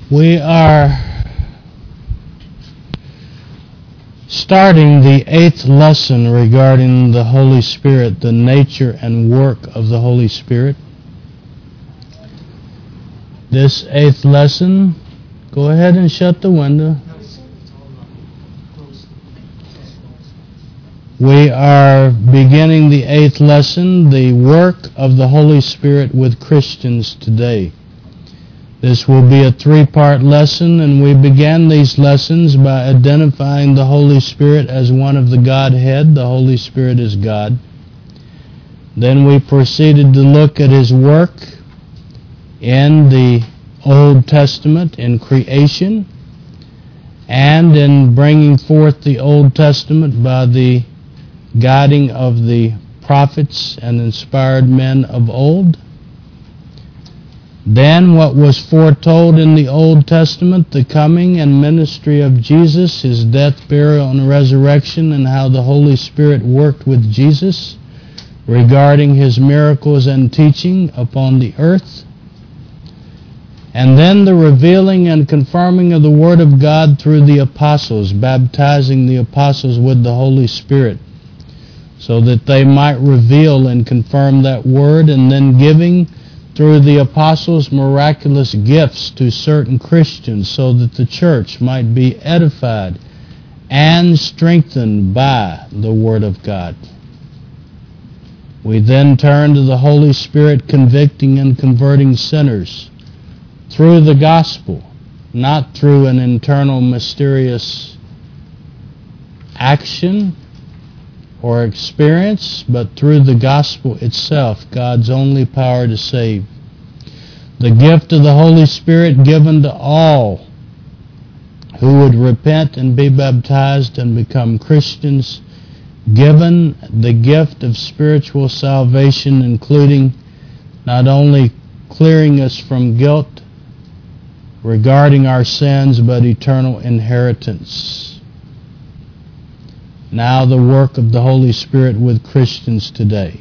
We are starting the 8th lesson regarding the Holy Spirit, the nature and work of the Holy Spirit. This 8th lesson, go ahead and shut the window. We are beginning the 8th lesson, the work of the Holy Spirit with Christians today. This will be a 3-part lesson, and we began these lessons by identifying the Holy Spirit as one of the Godhead. The Holy Spirit is God. Then we proceeded to look at His work in the Old Testament, in creation, and in bringing forth the Old Testament by the guiding of the prophets and inspired men of old. Then what was foretold in the Old Testament, the coming and ministry of Jesus, His death, burial, and resurrection, and how the Holy Spirit worked with Jesus regarding His miracles and teaching upon the earth. And then the revealing and confirming of the Word of God through the apostles, baptizing the apostles with the Holy Spirit, so that they might reveal and confirm that Word, and then giving through the apostles miraculous gifts to certain Christians so that the church might be edified and strengthened by the Word of God. We then turn to the Holy Spirit convicting and converting sinners through the gospel, not through an internal mysterious action or experience, but through the gospel itself, God's only power to save. The gift of the Holy Spirit given to all who would repent and be baptized and become Christians, given the gift of spiritual salvation, including not only clearing us from guilt regarding our sins, but eternal inheritance. Now the work of the Holy Spirit with Christians today.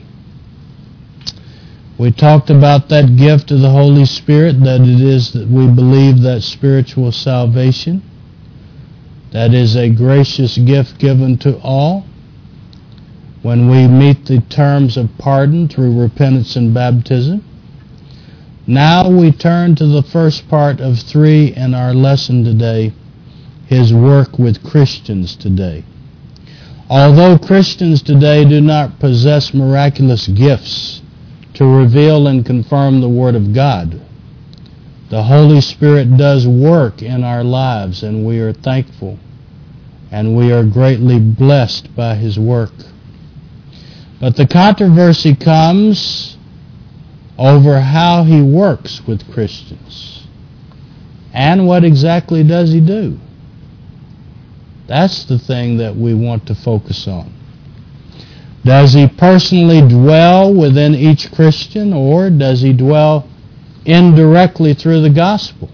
We talked about that gift of the Holy Spirit, that it is that we believe that spiritual salvation, that is a gracious gift given to all when we meet the terms of pardon through repentance and baptism. Now we turn to the first part of 3 in our lesson today, His work with Christians today. Although Christians today do not possess miraculous gifts to reveal and confirm the Word of God, the Holy Spirit does work in our lives, and we are thankful, and we are greatly blessed by His work. But the controversy comes over how He works with Christians, and what exactly does He do. That's the thing that we want to focus on. Does He personally dwell within each Christian, or does He dwell indirectly through the gospel?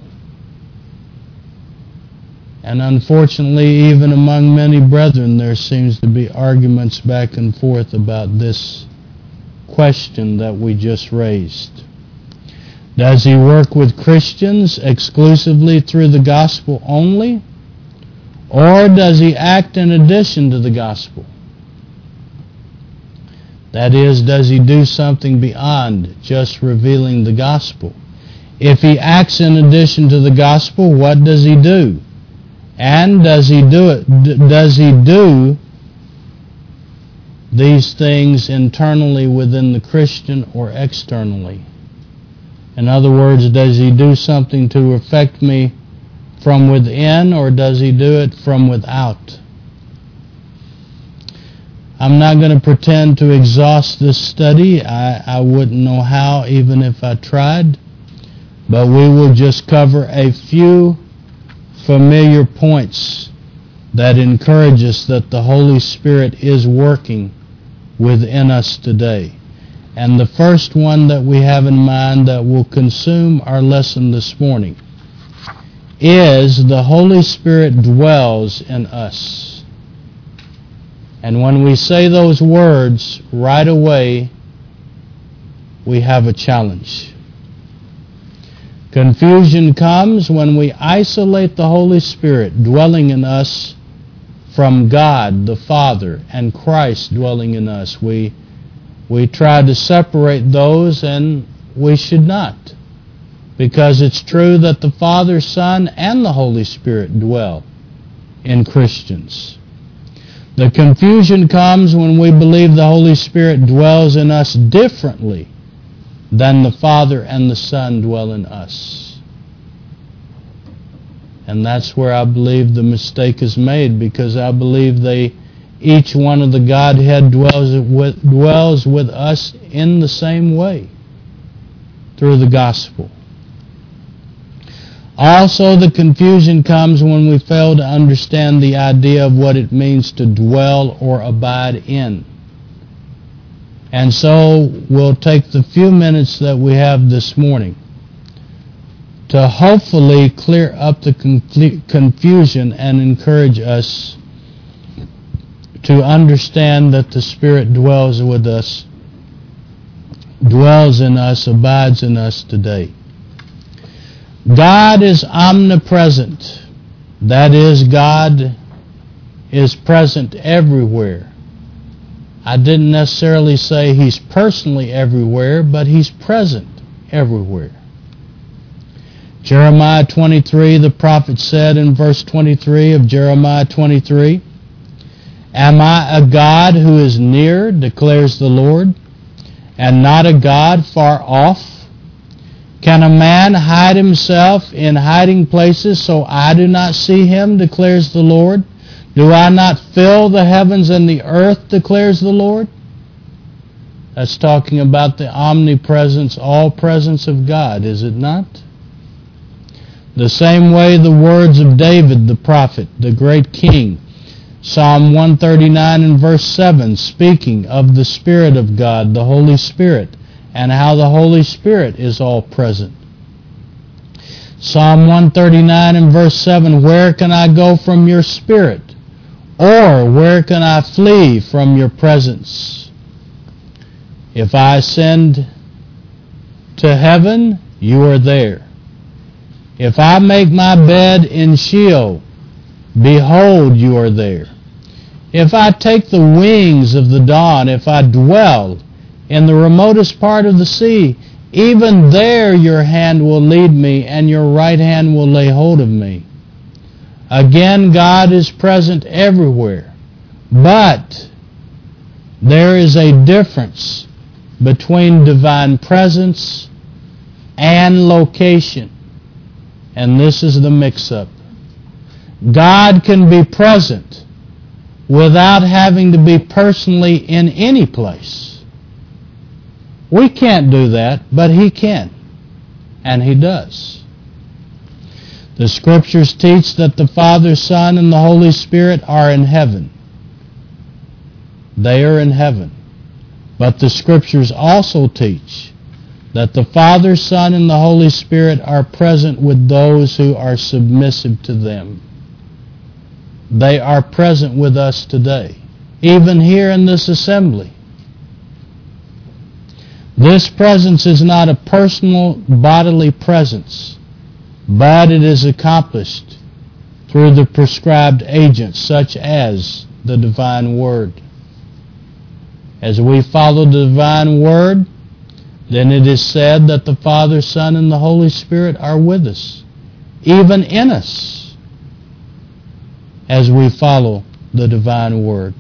And unfortunately, even among many brethren, there seems to be arguments back and forth about this question that we just raised. Does He work with Christians exclusively through the gospel only? Or does He act in addition to the gospel? That is, does He do something beyond just revealing the gospel? If He acts in addition to the gospel, what does He do? And does He do these things internally within the Christian or externally? In other words, does He do something to affect me from within, or does He do it from without? I'm not going to pretend to exhaust this study. I wouldn't know how even if I tried. But we will just cover a few familiar points that encourage us that the Holy Spirit is working within us today. And the first one that we have in mind that will consume our lesson this morning is the Holy Spirit dwells in us. And when we say those words, right away we have a challenge. Confusion comes when we isolate the Holy Spirit dwelling in us from God the Father and Christ dwelling in us. We try to separate those, and we should not, because it's true that the Father, Son, and the Holy Spirit dwell in Christians. The confusion comes when we believe the Holy Spirit dwells in us differently than the Father and the Son dwell in us. And that's where I believe the mistake is made, because I believe each one of the Godhead dwells with us in the same way through the gospel. Also, the confusion comes when we fail to understand the idea of what it means to dwell or abide in. And so we'll take the few minutes that we have this morning to hopefully clear up the confusion and encourage us to understand that the Spirit dwells with us, dwells in us, abides in us today. God is omnipresent. That is, God is present everywhere. I didn't necessarily say He's personally everywhere, but He's present everywhere. Jeremiah 23, the prophet said in verse 23 of Jeremiah 23, "Am I a God who is near, declares the Lord, and not a God far off? Can a man hide himself in hiding places so I do not see him, declares the Lord? Do I not fill the heavens and the earth, declares the Lord?" That's talking about the omnipresence, all presence of God, is it not? The same way the words of David the prophet, the great king, Psalm 139 and verse 7, speaking of the Spirit of God, the Holy Spirit, and how the Holy Spirit is all present. Psalm 139 and verse 7, "Where can I go from your Spirit? Or where can I flee from your presence? If I ascend to heaven, you are there. If I make my bed in Sheol, behold, you are there. If I take the wings of the dawn, if I dwell in the remotest part of the sea, even there your hand will lead me, and your right hand will lay hold of me." Again, God is present everywhere, but there is a difference between divine presence and location, and this is the mix-up. God can be present without having to be personally in any place. We can't do that, but He can, and He does. The Scriptures teach that the Father, Son, and the Holy Spirit are in heaven. They are in heaven. But the Scriptures also teach that the Father, Son, and the Holy Spirit are present with those who are submissive to them. They are present with us today, even here in this assembly. This presence is not a personal bodily presence, but it is accomplished through the prescribed agents such as the divine Word. As we follow the divine Word, then it is said that the Father, Son, and the Holy Spirit are with us, even in us, as we follow the divine Word.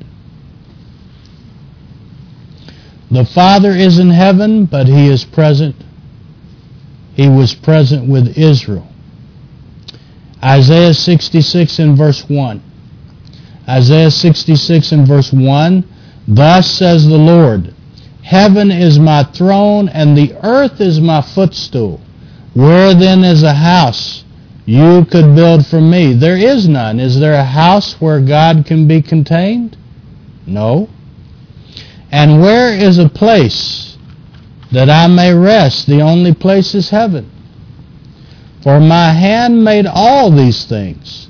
The Father is in heaven, but He is present. He was present with Israel. Isaiah 66 and verse 1. Isaiah 66 and verse 1, "Thus says the Lord, Heaven is my throne, and the earth is my footstool. Where then is a house you could build for me? There is none. Is there a house where God can be contained? No. And where is a place that I may rest? The only place is heaven. For my hand made all these things.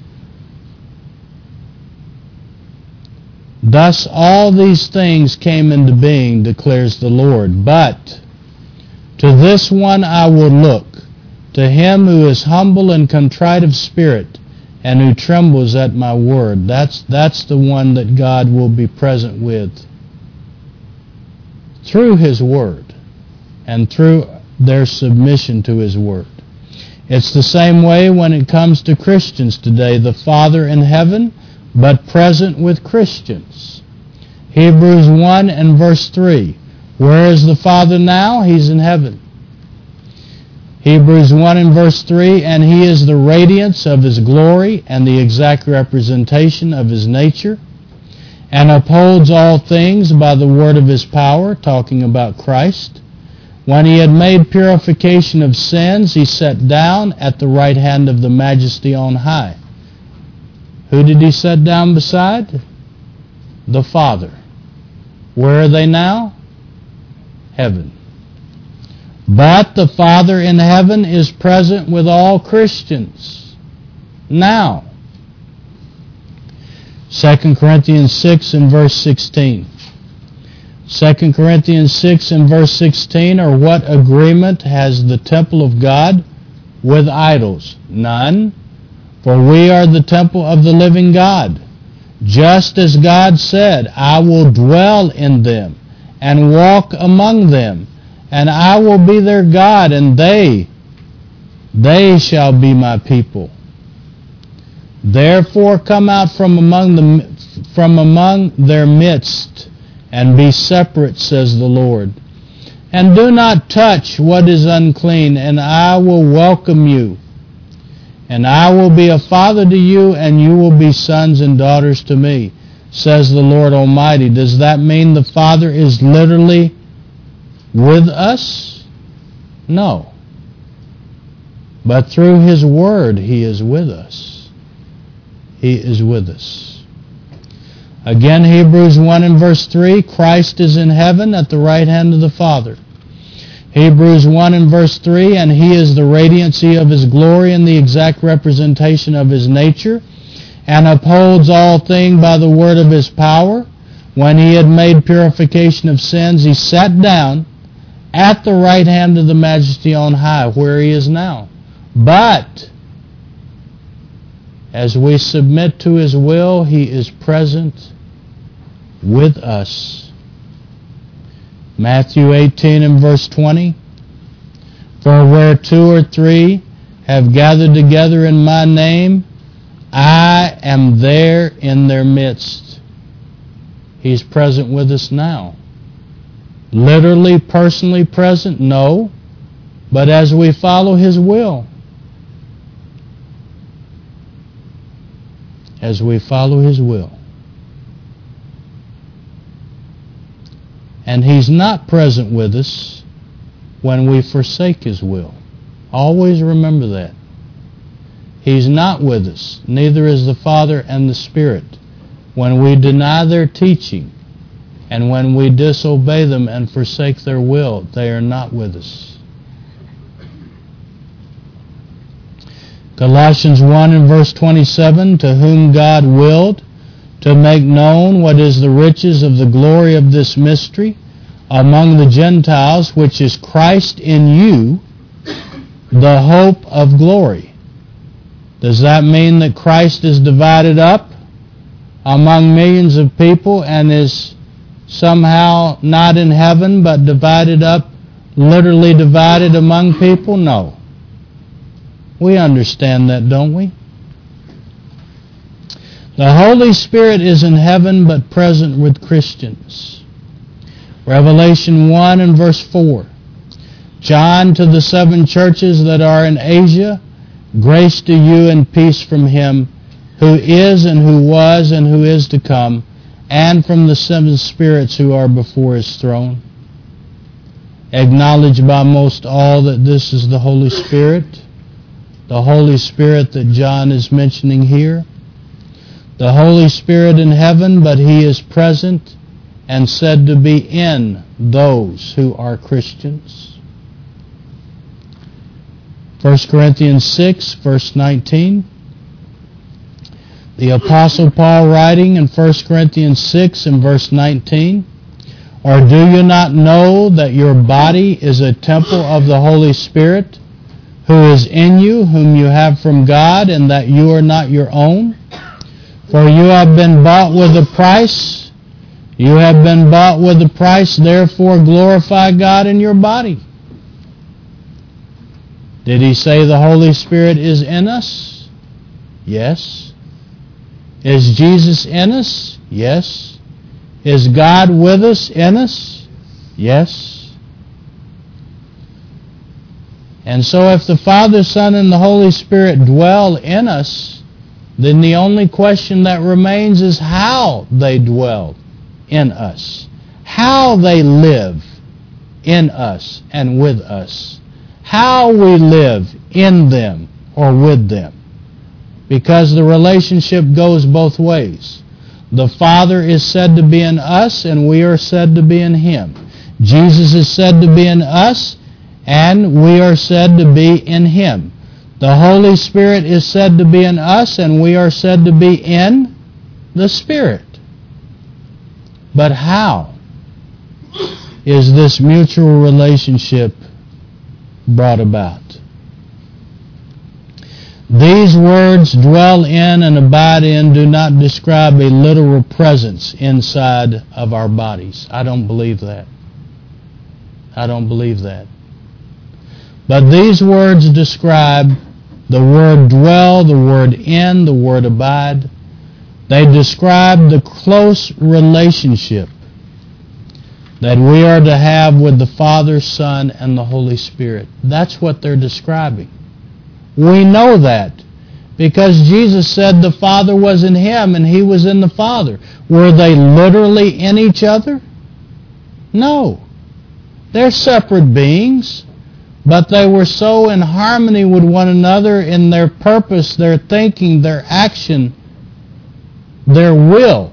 Thus all these things came into being, declares the Lord. But to this one I will look, To him who is humble and contrite of spirit, and who trembles at my word. That's the one that God will be present with through his word and through their submission to his word. It's the same way when it comes to Christians today. The Father in heaven, but present with Christians. Hebrews 1 and verse 3. Where is the Father now? He's in heaven. Hebrews 1 and verse 3, and he is the radiance of his glory and the exact representation of his nature, and upholds all things by the word of his power, talking about Christ. When he had made purification of sins, he sat down at the right hand of the Majesty on high. Who did he sit down beside? The Father. Where are they now? Heaven. But the Father in heaven is present with all Christians now. 2 Corinthians 6 and verse 16. 2 Corinthians 6 and verse 16, or what agreement has the temple of God with idols? None. For we are the temple of the living God. Just as God said, I will dwell in them and walk among them, and I will be their God, and they shall be my people. Therefore come out from among their midst, and be separate, says the Lord. And do not touch what is unclean, and I will welcome you. And I will be a father to you, and you will be sons and daughters to me, says the Lord Almighty. Does that mean the Father is literally with us? No. But through his word, he is with us. He is with us. Again, Hebrews 1 and verse 3, Christ is in heaven at the right hand of the Father. Hebrews 1 and verse 3, and he is the radiancy of his glory and the exact representation of his nature, and upholds all things by the word of his power. When he had made purification of sins, he sat down at the right hand of the Majesty on high, where he is now. But as we submit to his will, he is present with us. Matthew 18 and verse 20, for where 2 or 3 have gathered together in my name, I am there in their midst. He's present with us now. Literally, personally present? No. But as we follow his will. As we follow his will. And he's not present with us when we forsake his will. Always remember that. He's not with us. Neither is the Father and the Spirit. When we deny their teaching and when we disobey them and forsake their will, they are not with us. Colossians 1 and verse 27, to whom God willed to make known what is the riches of the glory of this mystery among the Gentiles, which is Christ in you, the hope of glory. Does that mean that Christ is divided up among millions of people and is somehow not in heaven but divided up, literally divided among people? No. We understand that, don't we? The Holy Spirit is in heaven but present with Christians. Revelation 1 and verse 4. John, to the 7 churches that are in Asia, grace to you and peace from him who is and who was and who is to come, and from the 7 spirits who are before his throne. Acknowledge by most all that this is the Holy Spirit. The Holy Spirit that John is mentioning here. The Holy Spirit in heaven, but he is present and said to be in those who are Christians. 1 Corinthians 6, verse 19. The Apostle Paul writing in 1 Corinthians 6 and verse 19, or do you not know that your body is a temple of the Holy Spirit, who is in you, whom you have from God, and that you are not your own. For you have been bought with a price. You have been bought with a price, therefore glorify God in your body. Did he say the Holy Spirit is in us? Yes. Is Jesus in us? Yes. Is God with us, in us? Yes. And so if the Father, Son, and the Holy Spirit dwell in us, then the only question that remains is how they dwell in us, how they live in us and with us, how we live in them or with them, because the relationship goes both ways. The Father is said to be in us, and we are said to be in Him. Jesus is said to be in us, and we are said to be in Him. The Holy Spirit is said to be in us, and we are said to be in the Spirit. But how is this mutual relationship brought about? These words, dwell in and abide in, do not describe a literal presence inside of our bodies. I don't believe that. I don't believe that. But these words describe the word dwell, the word in, the word abide. They describe the close relationship that we are to have with the Father, Son, and the Holy Spirit. That's what they're describing. We know that because Jesus said the Father was in Him and He was in the Father. Were they literally in each other? No. They're separate beings, but they were so in harmony with one another in their purpose, their thinking, their action, their will,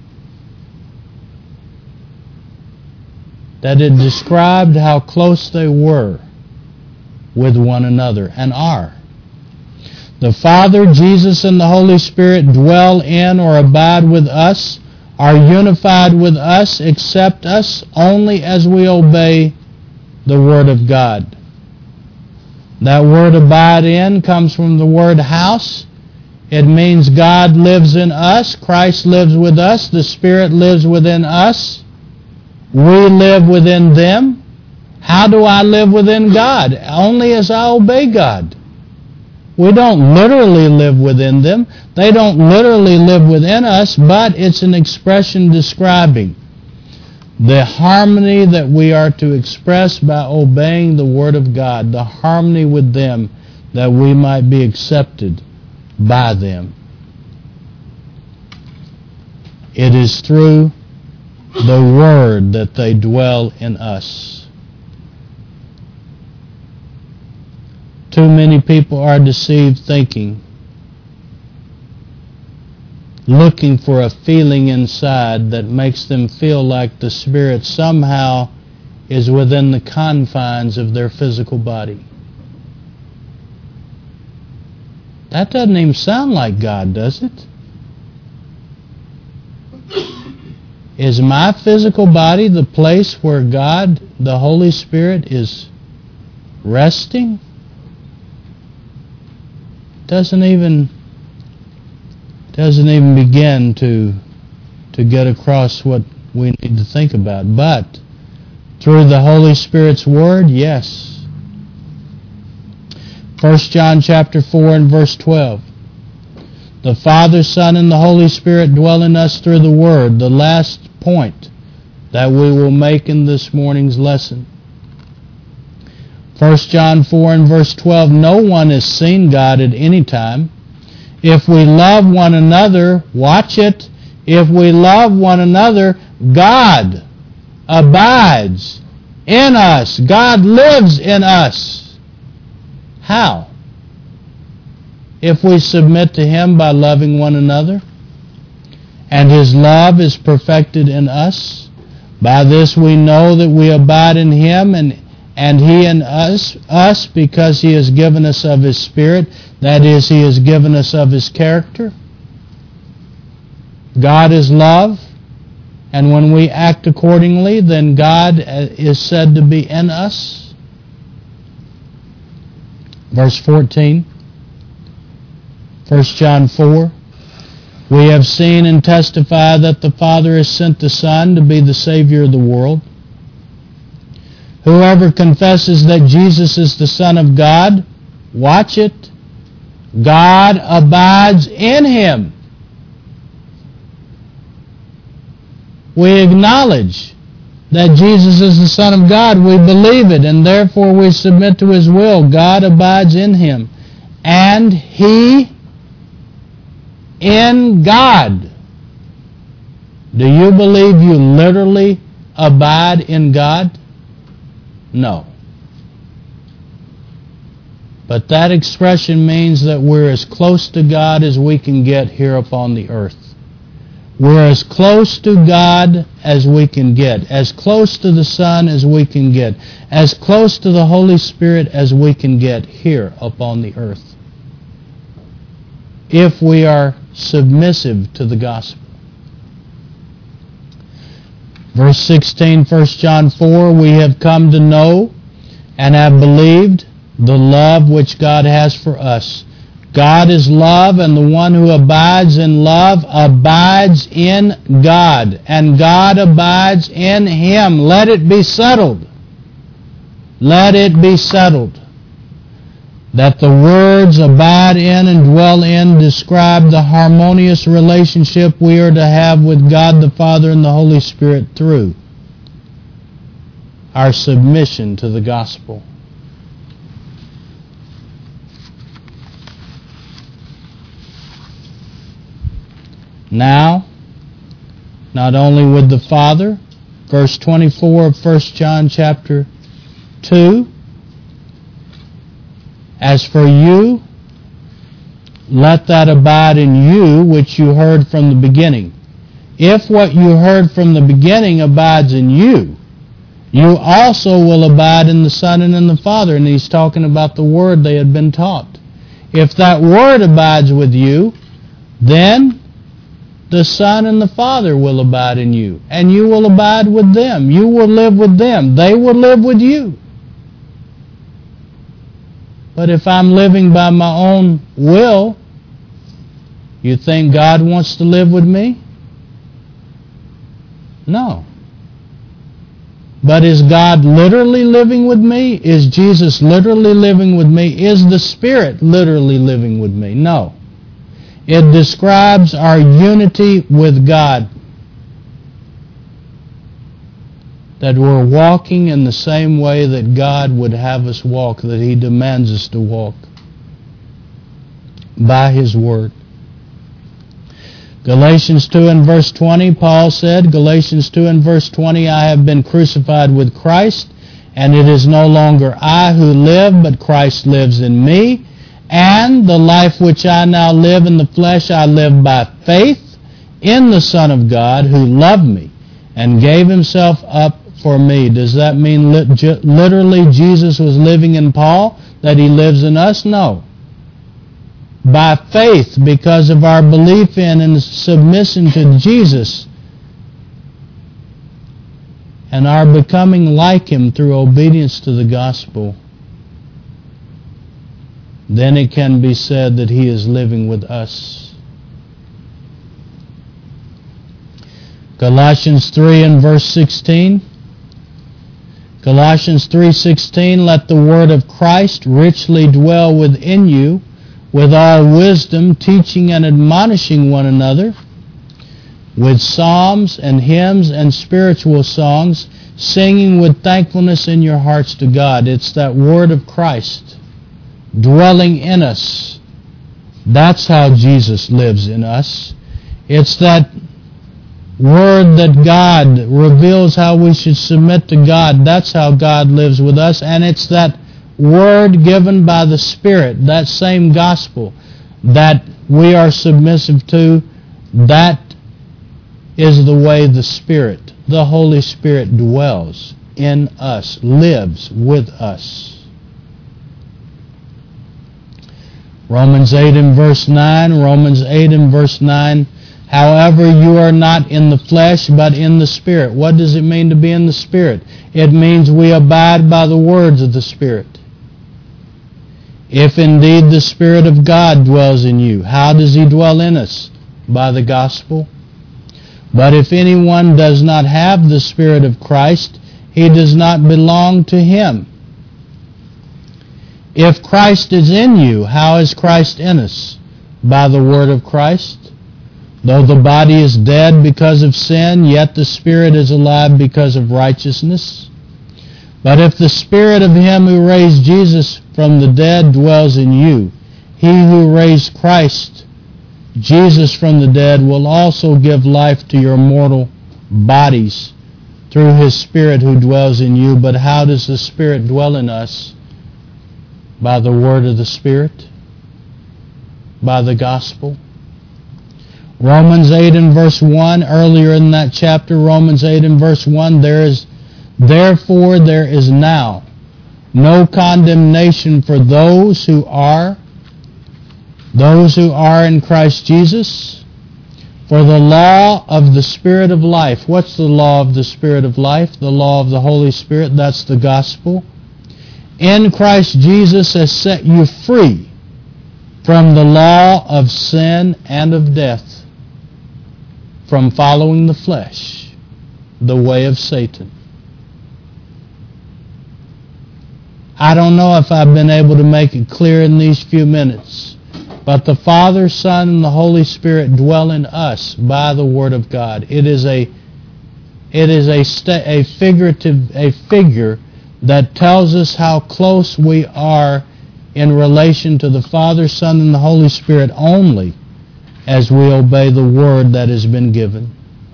that it described how close they were with one another and are. The Father, Jesus, and the Holy Spirit dwell in or abide with us, are unified with us, accept us only as we obey the Word of God. That word abide in comes from the word house. It means God lives in us, Christ lives with us, the Spirit lives within us. We live within them. How do I live within God? Only as I obey God. We don't literally live within them. They don't literally live within us, but it's an expression describing the harmony that we are to express by obeying the Word of God, the harmony with them that we might be accepted by them. It is through the Word that they dwell in us. Too many people are deceived thinking, looking for a feeling inside that makes them feel like the Spirit somehow is within the confines of their physical body. That doesn't even sound like God, does it? Is my physical body the place where God, the Holy Spirit, is resting? Doesn't even begin to get across what we need to think about. But through the Holy Spirit's Word, yes. 1 John chapter 4 and verse 12. The Father, Son, and the Holy Spirit dwell in us through the Word. The last point that we will make in this morning's lesson. 1 John 4 and verse 12, no one has seen God at any time. If we love one another, watch it, if we love one another, God abides in us. God lives in us. How? If we submit to Him by loving one another, and His love is perfected in us. By this we know that we abide in Him, and He in us because He has given us of His Spirit. That is, He has given us of His character. God is love, and when we act accordingly, then God is said to be in us. Verse 14, 1 John 4, we have seen and testify that the Father has sent the Son to be the Savior of the world. Whoever confesses that Jesus is the Son of God, watch it, God abides in him. We acknowledge that Jesus is the Son of God. We believe it, and therefore we submit to his will. God abides in him. And he in God. Do you believe you literally abide in God? No. But that expression means that we're as close to God as we can get here upon the earth. We're as close to God as we can get, as close to the Son as we can get, as close to the Holy Spirit as we can get here upon the earth, if we are submissive to the gospel. Verse 16, 1 John 4, we have come to know and have believed the love which God has for us. God is love, and the one who abides in love abides in God, and God abides in him. Let it be settled. Let it be settled that the words abide in and dwell in describe the harmonious relationship we are to have with God the Father and the Holy Spirit through our submission to the gospel. Now, not only with the Father, verse 24 of 1 John chapter 2, as for you, let that abide in you which you heard from the beginning. If what you heard from the beginning abides in you, you also will abide in the Son and in the Father. And he's talking about the Word they had been taught. If that Word abides with you, then the Son and the Father will abide in you, and you will abide with them. You will live with them. They will live with you. But if I'm living by my own will, you think God wants to live with me? No. But is God literally living with me? Is Jesus literally living with me? Is the Spirit literally living with me? No. It describes our unity with God. That we're walking in the same way that God would have us walk, that He demands us to walk by His Word. Galatians 2 and verse 20, Paul said, Galatians 2 and verse 20, I have been crucified with Christ, and it is no longer I who live, but Christ lives in me. And the life which I now live in the flesh, I live by faith in the Son of God who loved me and gave Himself up for me. Does that mean literally Jesus was living in Paul, that He lives in us? No. By faith, because of our belief in and submission to Jesus and our becoming like Him through obedience to the gospel, then it can be said that He is living with us. Colossians 3 and verse 16. Colossians 3:16, let the word of Christ richly dwell within you, with all wisdom, teaching and admonishing one another, with psalms and hymns and spiritual songs, singing with thankfulness in your hearts to God. It's that word of Christ dwelling in us. That's how Jesus lives in us. It's that word that God reveals how we should submit to God. That's how God lives with us. And it's that word given by the Spirit, that same gospel that we are submissive to. That is the way the Spirit, the Holy Spirit, dwells in us, lives with us. Romans 8 and verse 9, Romans 8 and verse 9, however, you are not in the flesh, but in the Spirit. What does it mean to be in the Spirit? It means we abide by the words of the Spirit. If indeed the Spirit of God dwells in you, how does He dwell in us? By the gospel. But if anyone does not have the Spirit of Christ, he does not belong to Him. If Christ is in you, how is Christ in us? By the word of Christ. Though the body is dead because of sin, yet the Spirit is alive because of righteousness. But if the Spirit of Him who raised Jesus from the dead dwells in you, He who raised Christ Jesus from the dead will also give life to your mortal bodies through His Spirit who dwells in you. But how does the Spirit dwell in us? By the word of the Spirit, by the gospel. Romans 8 and verse 1, earlier in that chapter, Romans 8 and verse 1, therefore there is now no condemnation for those who are in Christ Jesus. For the law of the Spirit of life. What's the law of the Spirit of life? The law of the Holy Spirit. That's the gospel. In Christ Jesus has set you free from the law of sin and of death, from following the flesh, the way of Satan. I don't know if I've been able to make it clear in these few minutes, but the Father, Son, and the Holy Spirit dwell in us by the Word of God. It is a figure that tells us how close we are in relation to the Father, Son, and the Holy Spirit only as we obey the Word that has been given.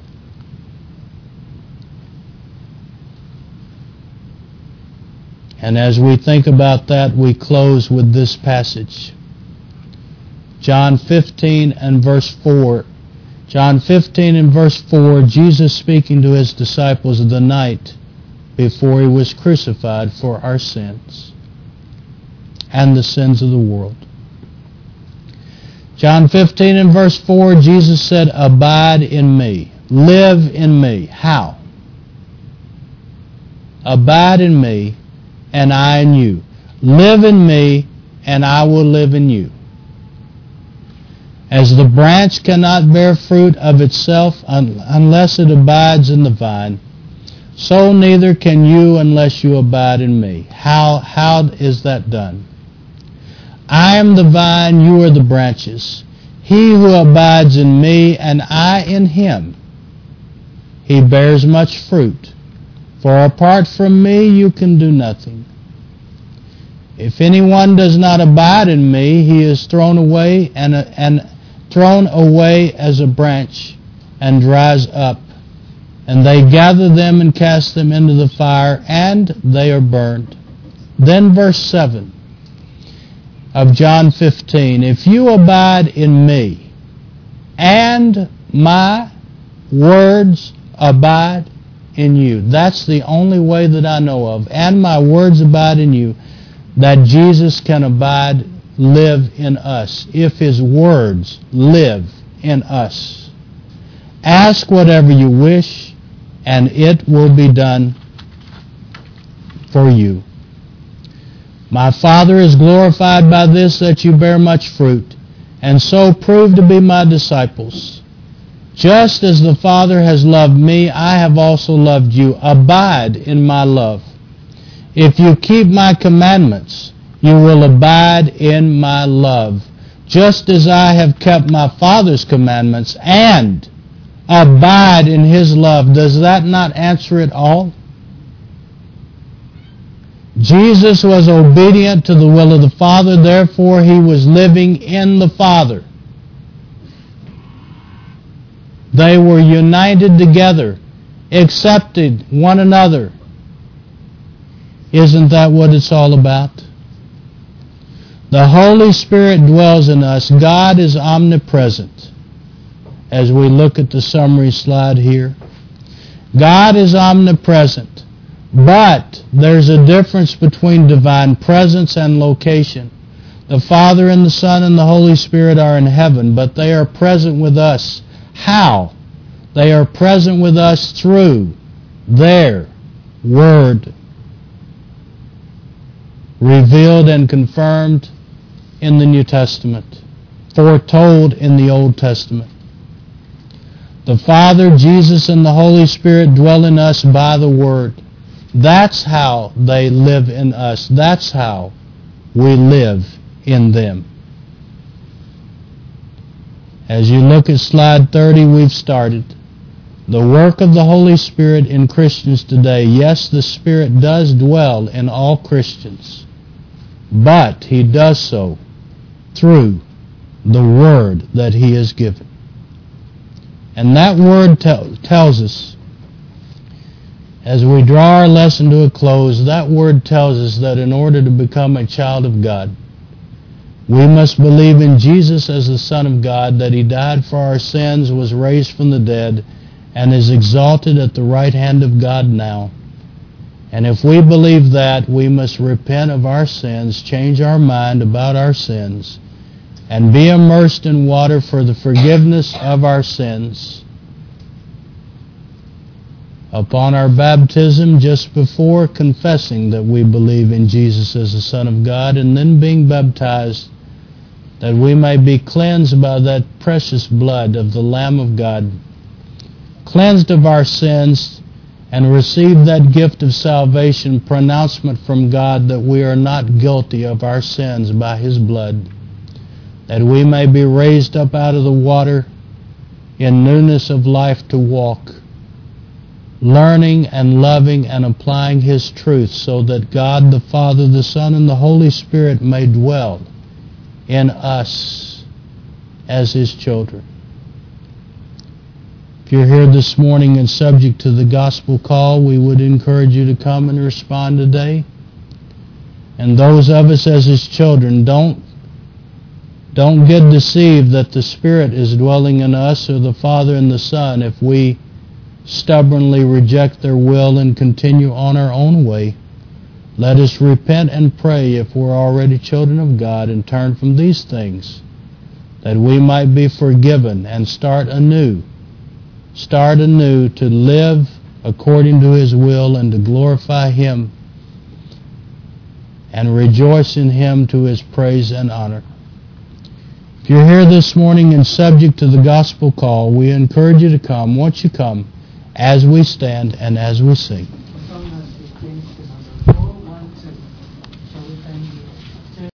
And as we think about that, we close with this passage. John 15 and verse 4. John 15 and verse 4, Jesus speaking to His disciples the night before He was crucified for our sins and the sins of the world. John 15 and verse 4, Jesus said, abide in me. Live in me. How? Abide in me, and I in you. Live in me, and I will live in you. As the branch cannot bear fruit of itself unless it abides in the vine, so neither can you unless you abide in me. How is that done? I am the vine, you are the branches. He who abides in me and I in him, he bears much fruit. For apart from me you can do nothing. If anyone does not abide in me, he is thrown away as a branch and dries up. And they gather them and cast them into the fire, and they are burned. Then verse 7 of John 15, if you abide in me, and my words abide in you. That's the only way that I know of. And my words abide in you, that Jesus can live in us, if His words live in us. Ask whatever you wish, and it will be done for you. My Father is glorified by this, that you bear much fruit, and so prove to be my disciples. Just as the Father has loved me, I have also loved you. Abide in my love. If you keep my commandments, you will abide in my love, just as I have kept my Father's commandments and abide in His love. Does that not answer it all? Jesus was obedient to the will of the Father, therefore He was living in the Father. They were united together, accepted one another. Isn't that what it's all about? The Holy Spirit dwells in us. God is omnipresent. As we look at the summary slide here, God is omnipresent. But there's a difference between divine presence and location. The Father and the Son and the Holy Spirit are in heaven, but they are present with us. How? They are present with us through their Word, revealed and confirmed in the New Testament, foretold in the Old Testament. The Father, Jesus, and the Holy Spirit dwell in us by the Word. That's how they live in us. That's how we live in them. As you look at slide 30, we've started. The work of the Holy Spirit in Christians today. Yes, the Spirit does dwell in all Christians, but He does so through the Word that He has given. And that Word tells us, as we draw our lesson to a close, that Word tells us that in order to become a child of God, we must believe in Jesus as the Son of God, that He died for our sins, was raised from the dead, and is exalted at the right hand of God now. And if we believe that, we must repent of our sins, change our mind about our sins, and be immersed in water for the forgiveness of our sins. Upon our baptism, just before confessing that we believe in Jesus as the Son of God, and then being baptized, that we may be cleansed by that precious blood of the Lamb of God, cleansed of our sins, and receive that gift of salvation, pronouncement from God that we are not guilty of our sins by His blood, that we may be raised up out of the water in newness of life to walk, learning and loving and applying His truth, so that God the Father, the Son, and the Holy Spirit may dwell in us as His children. If you're here this morning and subject to the gospel call, we would encourage you to come and respond today. And those of us as His children, don't get deceived that the Spirit is dwelling in us, or the Father and the Son, if we stubbornly reject their will and continue on our own way. Let us repent and pray if we're already children of God, and turn from these things, that we might be forgiven and start anew to live according to His will and to glorify Him and rejoice in Him to His praise and honor. If you're here this morning and subject to the gospel call, we encourage you to come. Won't you come as we stand and as we sing?